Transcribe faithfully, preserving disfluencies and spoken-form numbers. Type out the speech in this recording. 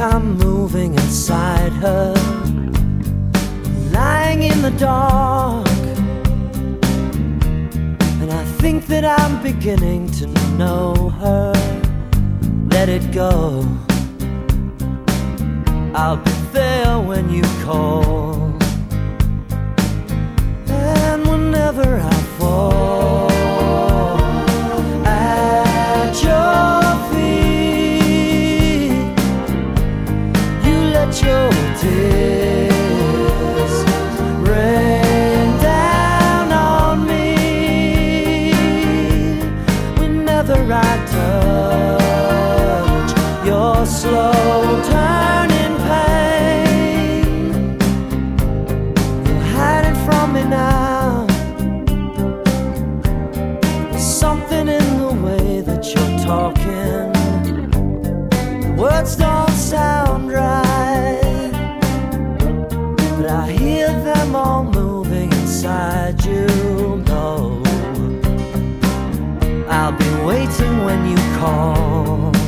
I'm moving inside her, lying in the dark. And I think that I'm beginning to know her. Let it go, I'll be there when you call. And whenever I fall at your feet, you let your tears rain down on me. Whenever I touch your slow turning pain, you're hiding from me now. There's something in the way that you're talking. The words don't sound right, but I hear them all moving inside you. No, I'll be waiting when you call.